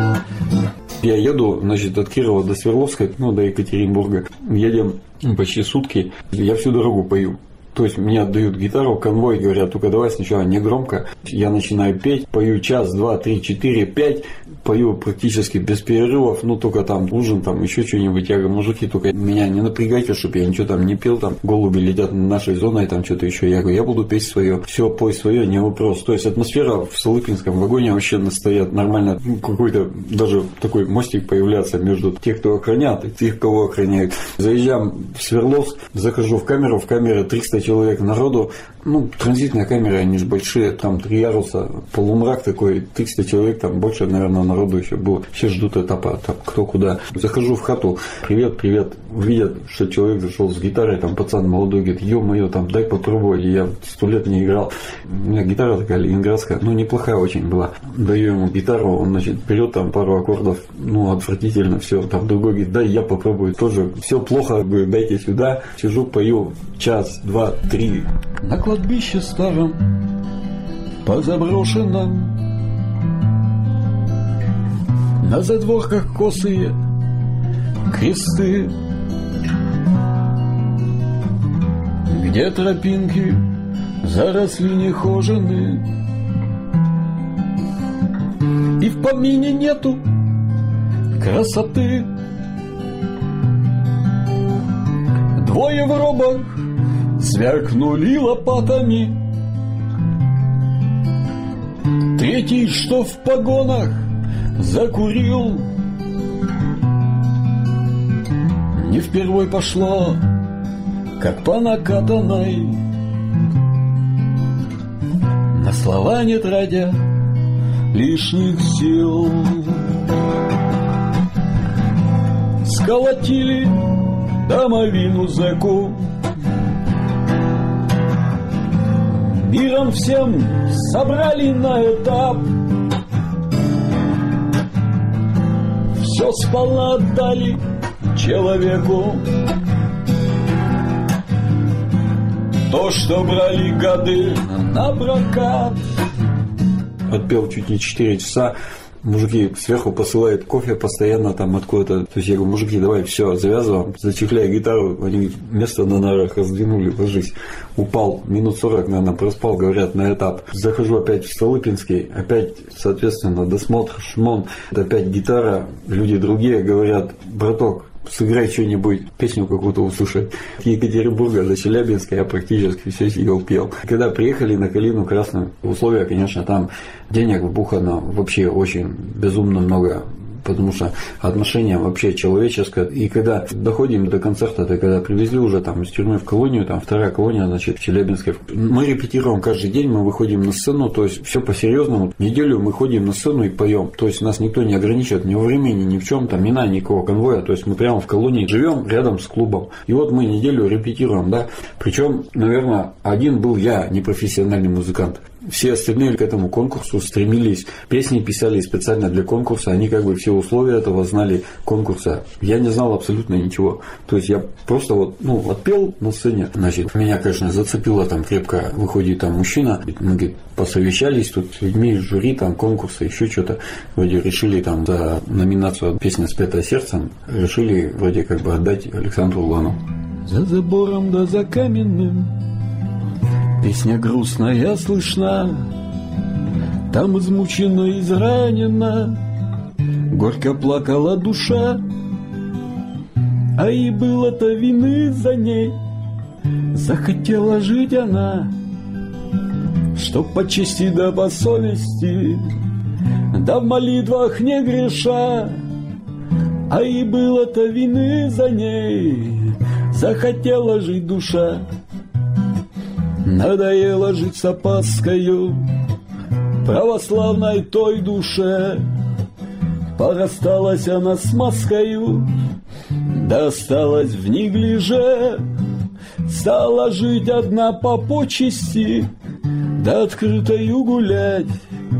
Я еду, значит, от Кирова до Свердловска, ну, до Екатеринбурга. Едем почти сутки. Я всю дорогу пою. То есть мне отдают гитару, конвой, говорят: только давай сначала не громко. Я начинаю петь, пою час, два, три, четыре, пять. Пою практически без перерывов, ну только там ужин, там еще что-нибудь. Я говорю: мужики, только меня не напрягайте, чтобы я ничего там не пел, там голуби летят над нашей зоной, там что-то еще. Я говорю: я буду петь свое, все, пой свое, не вопрос. То есть атмосфера в Столыпинском вагоне вообще настоят нормально, ну, какой-то даже такой мостик появляется между тех, кто охраняет, и тех, кого охраняют. Заезжаем в Свердловск, захожу в камеру, в камере триста человек народу, ну, транзитные камеры, они же большие, там три яруса, полумрак такой, триста человек, там больше, наверное, народу еще было. Все ждут этапа, там, кто куда. Захожу в хату: привет, привет. Видят, что человек зашел с гитарой, там пацан молодой говорит: ё-моё, там, дай попробовать. Я сто лет не играл. У меня гитара такая ленинградская, ну, неплохая очень была. Даю ему гитару, он, значит, берет там пару аккордов, ну, отвратительно все. Там другой говорит: дай я попробую тоже. Все плохо, говорю, дайте сюда. Сижу, пою час, два, три. На кладбище старом, по заброшенном, на задворках косые кресты, где тропинки заросли нехожены, и в помине нету красоты. Двое в робах звякнули лопатами, Третий, что в погонах, закурил. Не впервой пошло, как по накатанной, на слова не тратя лишних сил. Сколотили домовину зэку, миром всем собрали на этап, все сполна отдали человеку. То, что брали годы на прокат. Отпел чуть не четыре часа. Мужики сверху посылают кофе постоянно там откуда-то. То есть я говорю, мужики, давай, все, завязываем, зачехляй гитару. Они место на нарах раздвинули, ложись. Упал, минут сорок, наверное, проспал, говорят, на этап. Захожу опять в Столыпинский, опять, соответственно, досмотр, шмон. Опять гитара, люди другие говорят, браток, сыграй что-нибудь, песню какую-то услышать. От Екатеринбурга до Челябинска я практически все сидел, пел. Когда приехали на Калину Красную, условия, конечно, там денег вбухано вообще очень безумно много, потому что отношение вообще человеческое. И когда доходим до концерта, то когда привезли уже там из тюрьмы в колонию, там вторая колония, значит, в Челябинске, мы репетируем каждый день, мы выходим на сцену, то есть все по-серьезному. Неделю мы ходим на сцену и поем, то есть нас никто не ограничивает ни во времени, ни в чем, там, ни на никакого конвоя, то есть мы прямо в колонии живем рядом с клубом. И вот мы неделю репетируем, да. Причем, наверное, один был я, непрофессиональный музыкант. Все остальные к этому конкурсу стремились, песни писали специально для конкурса, они как бы все условия этого знали конкурса. Я не знал абсолютно ничего. То есть я просто вот, ну, отпел на сцене. Значит, меня, конечно, зацепило там крепко, выходит там мужчина, мы, говорит, посовещались тут с людьми, жюри, там, конкурса, еще что-то. Вроде решили там за номинацию «Песня, спетая сердцем», решили вроде как бы отдать Александру Уланову. За забором да за каменным песня грустная слышна, там измучена, изранена, горько плакала душа, а и было-то вины за ней, захотела жить она, чтоб по чести да по совести, да в молитвах не греша, а и было-то вины за ней, захотела жить душа. Надоело жить с опаскою православной той душе, порасталась она с маскою, да осталась в неглиже, стала жить одна по почести, да открытою гулять.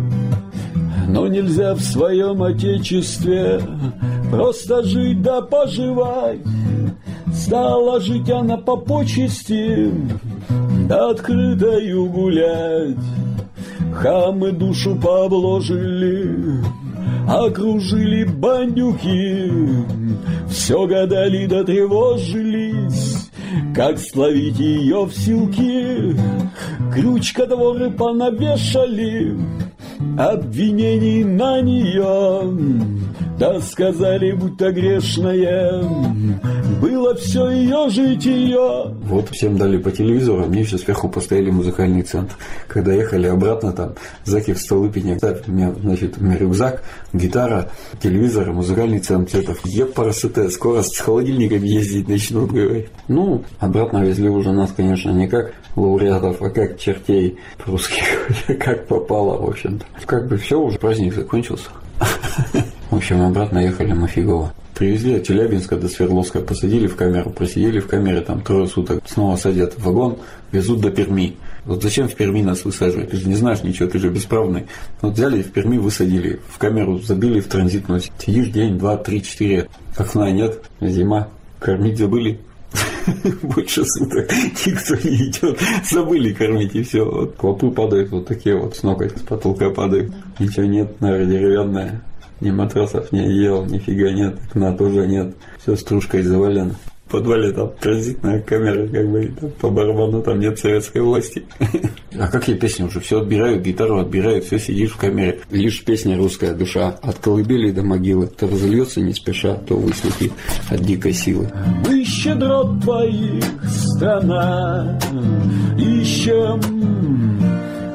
Но нельзя в своем отечестве просто жить да поживать, стала жить она по почести, да открытою гулять. Хамы душу пообложили, окружили бандюки, все гадали да тревожились, как словить ее в силки. Крючкотворы понавешали обвинений на нее, да сказали, будто грешная было все ее житие. Вот всем дали по телевизору, а мне еще сверху поставили музыкальный центр. Когда ехали обратно, там, зэки в Столыпине, у меня, значит, у меня рюкзак, гитара, телевизор, музыкальный центр. Епарасете, скоро с холодильниками ездить начнут, говорить. Ну, обратно везли уже нас, конечно, не как лауреатов, а как чертей русских, как попало, в общем-то. Как бы все, уже праздник закончился. В общем, обратно ехали мы фигово. Привезли от Челябинска до Свердловска, посадили в камеру, просидели в камере там трое суток, снова садят в вагон, везут до Перми. Вот зачем в Перми нас высаживать? Ты же не знаешь ничего, ты же бесправный. Вот взяли в Перми, высадили, в камеру забили в транзитную. Сидишь день, два, три, четыре, окна нет, зима, кормить забыли. Больше суток никто не идет, забыли кормить и все. Вот клопы падают вот такие вот с ноготь, с потолка падают. Ничего нет, наверное, деревянная. Ни матрасов не ел, нифига нет, окна тоже нет. Все стружкой завалено. В подвале там транзитная камера, как бы там, по барабану там нет советской власти. А как я песни уже все отбираю, гитару отбираю, все сидишь в камере. Лишь песня «Русская душа» от колыбели до могилы. То разольется не спеша, то выступит от дикой силы. Мы щедрот твоих страна ищем,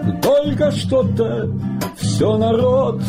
только что-то все народ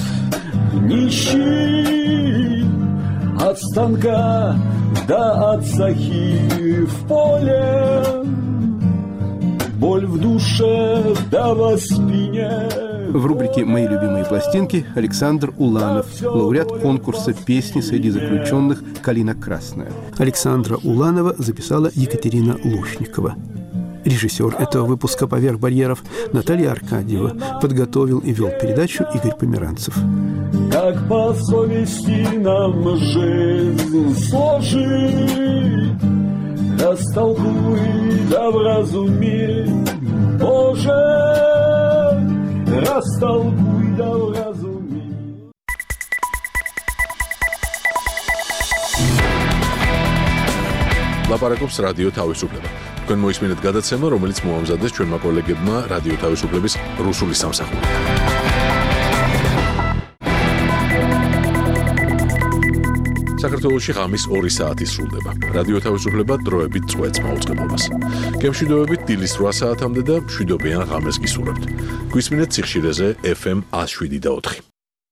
нищий. От станка до от сахи в поле, боль в душе да во спине. В рубрике «Мои любимые пластинки» Александр Уланов, лауреат конкурса песни среди заключенных «Калина красная». Александра Уланова записала Екатерина Лушникова. Режиссер этого выпуска «Поверх барьеров» Наталья Аркадьева. Подготовил и вел передачу Игорь Померанцев. Как по совести нам жизнь сложить, растолкуй да вразуми, Боже, растолкуй да вразуми. ლაპარაკობს რადიო თავისუფლება. თქვენ მოისმინეთ გადაცემა, რომელიც მოამზადეს ჩვენმა კოლეგებმა რადიო თავისუფლების რუსული სამსახური. საქართველოში ღამის ორი საათი სრულდება. რადიო თავისუფლება დროებით წვეთს მაუწყებლობას. გემშვიდობებით დილის რვა საათამდე და მშვიდობიან ღამეს გისურვებთ. გვისმინეთ სიხშირეზე ეფ ემ one oh seven point four.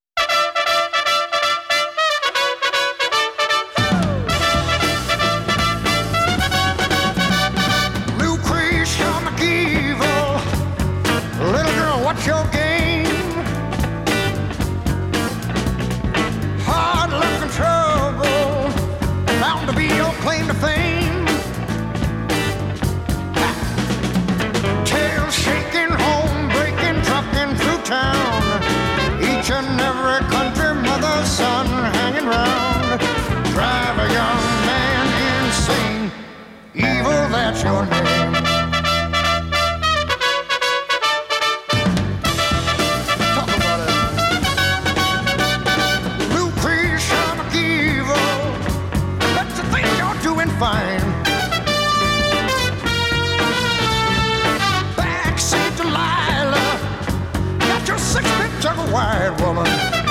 That's your name. Talk about it. Lucretia McEvil, that's the thing you're doing fine. Backseat Delilah, got your six-bit jug of wine, woman.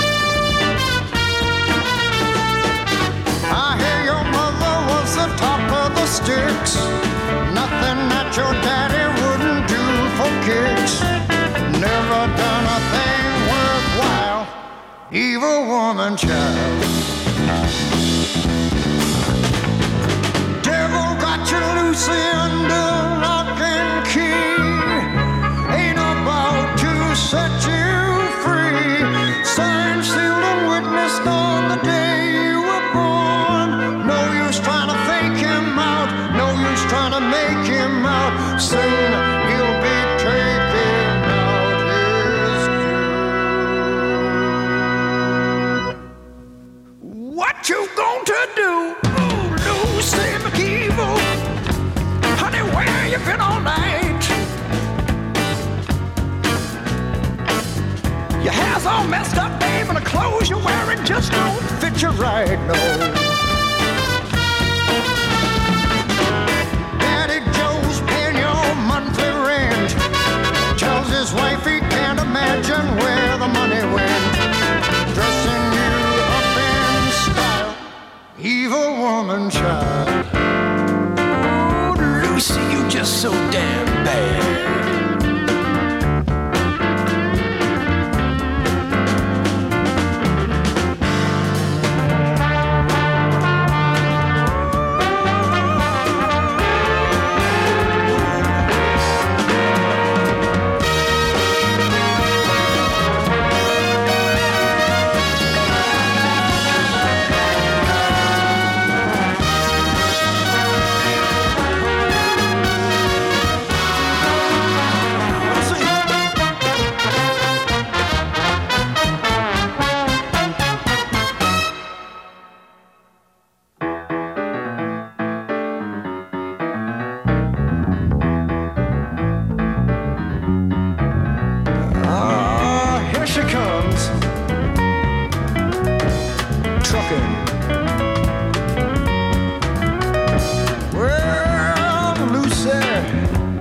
I hear your mother was the top of the sticks. Nothing that your daddy wouldn't do for kicks. Never done a thing worthwhile. Evil woman child. Devil got you loosely under lock and key. Ain't about to set you free. Signed, sealed, and witnessed on the day you were born. No use trying to fake him out. No use trying to make him out. Soon he'll be taking out his due. What you going to do? Ooh, Lucy McEvil. Honey, where you been all night? Your hair's all messed up, babe, and the clothes you're wearing just don't fit you right, no. Tells his wife he can't imagine where the money went. Dressing you up in style, evil woman child. Oh, Lucy, you just so damn bad.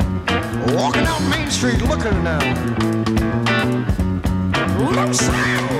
Walking down Main Street, look at her now. Looks like